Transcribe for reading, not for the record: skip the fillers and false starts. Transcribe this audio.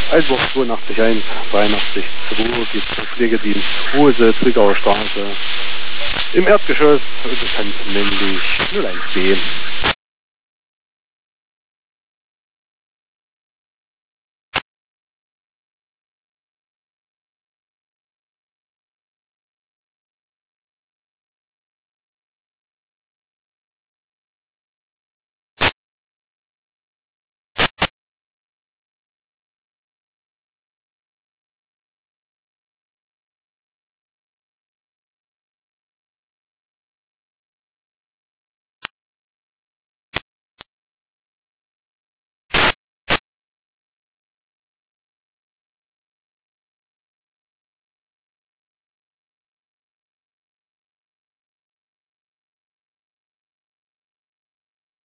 Eisburg 82.1, 83.2 geht zum Pflegedienst Hose, Zwickauer Straße. Im Erdgeschoss, bekannt männlich 01B.